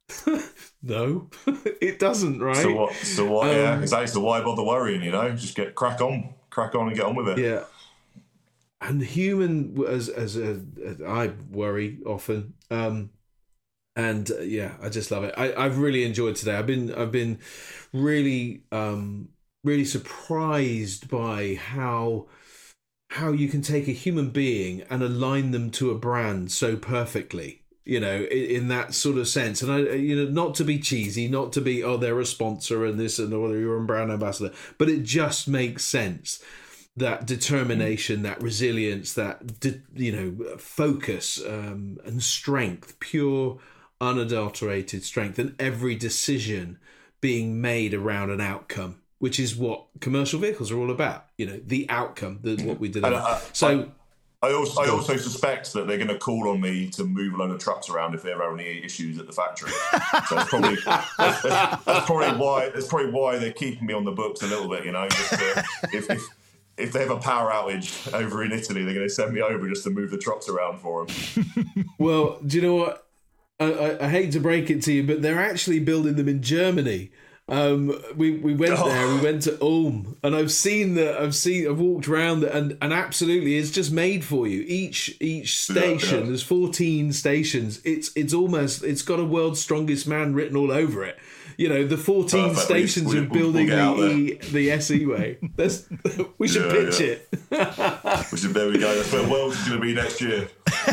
No, it doesn't, right? So what so what um, yeah exactly. So why bother worrying? You know, just get crack on crack on and get on with it. Yeah. And human, as as, a, as I worry often, um, and uh, yeah, I just love it. I, I've really enjoyed today. I've been I've been really um, really surprised by how how you can take a human being and align them to a brand so perfectly. You know, in, in that sort of sense, and I, you know, not to be cheesy, not to be oh they're a sponsor and this and or you're a brand ambassador, but it just makes sense. That determination, that resilience, that you know, focus um, and strength, pure, unadulterated strength, and every decision being made around an outcome, which is what commercial vehicles are all about. You know, the outcome, the, what we deliver. I, so. I also, I also suspect that they're going to call on me to move a load of trucks around if they ever have any issues at the factory. So that's probably that's, that's probably why that's probably why they're keeping me on the books a little bit. You know, just to, if, if if they have a power outage over in Italy, they're going to send me over just to move the trucks around for them. Well, do you know what? I, I, I hate to break it to you, but they're actually building them in Germany. Um, we we went oh. there. We went to Ulm, and I've seen that. I've seen. I've walked around, and and absolutely, it's just made for you. Each each station. Yeah, yeah. There's fourteen stations. It's it's almost. It's got a world's strongest man written all over it. You know, the fourteen Perfect. stations we, we, of building we'll the e, the S E way. That's, we should yeah, pitch yeah. it. we should. There we go. That's where Worlds is going to be next year.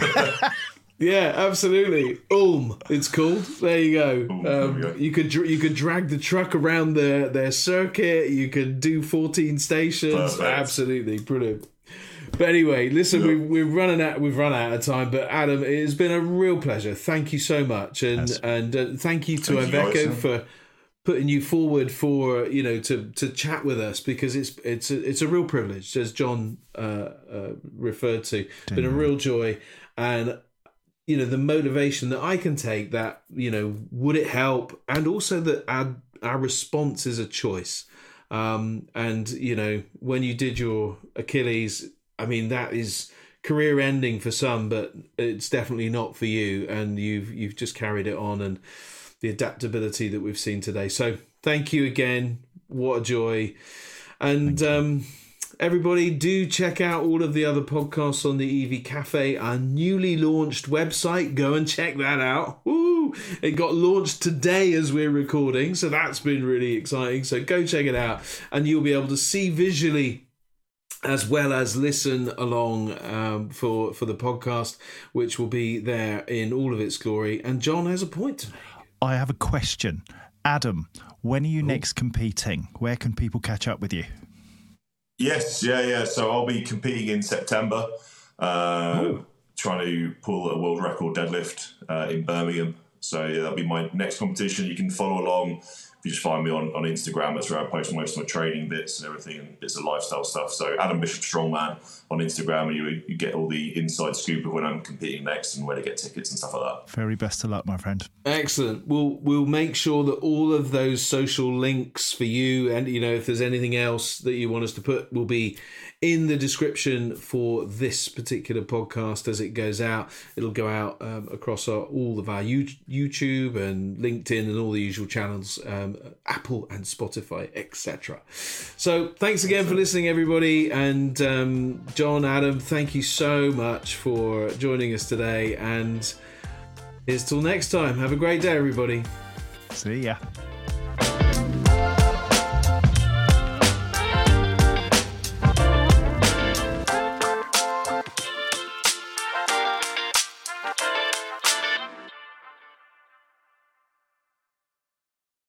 Yeah, absolutely. Ulm, it's called. There you go. Ooh, um, there go. You could you could drag the truck around their, their circuit. You could do fourteen stations. Perfect. Absolutely, brilliant. But anyway, listen, we've, we've running out. We've run out of time. But Adam, it has been a real pleasure. Thank you so much, and Yes. and uh, thank you to Thank you, Iveco guys. for putting you forward for you know to to chat with us, because it's it's a, it's a real privilege, as John uh, uh, referred to. It's been a real joy, and you know the motivation that I can take, that you know would it help, and also that our our response is a choice. Um, and you know when you did your Achilles, I mean that is career ending for some, but it's definitely not for you, and you've you've just carried it on, and the adaptability that we've seen today. So thank you again. What a joy. And um, everybody do check out all of the other podcasts on the E V Cafe, our newly launched website. Go and check that out. Woo! It got launched today as we're recording, so that's been really exciting. So go check it out, and you'll be able to see visually as well as listen along um, for, for the podcast, which will be there in all of its glory. And John has a point to make. I have a question. Adam, when are you next competing? Where can people catch up with you? Yes, yeah, yeah. So I'll be competing in September, uh, trying to pull a world record deadlift uh, in Birmingham. So yeah, that'll be my next competition. You can follow along. If you just find me on, on Instagram, that's where I post most of my training bits and everything, and bits of lifestyle stuff. So Adam Bishop Strongman on Instagram, and you, you get all the inside scoop of when I'm competing next and where to get tickets and stuff like that. Very best of luck, my friend. Excellent. We'll we'll make sure that all of those social links for you, and you know if there's anything else that you want us to put, will be in the description for this particular podcast as it goes out. It'll go out um, across our, all of our YouTube and LinkedIn and all the usual channels, um, Apple and Spotify, et cetera. So thanks again for listening, everybody. And um, John, Adam, thank you so much for joining us today. And here's till next time. Have a great day, everybody. See ya.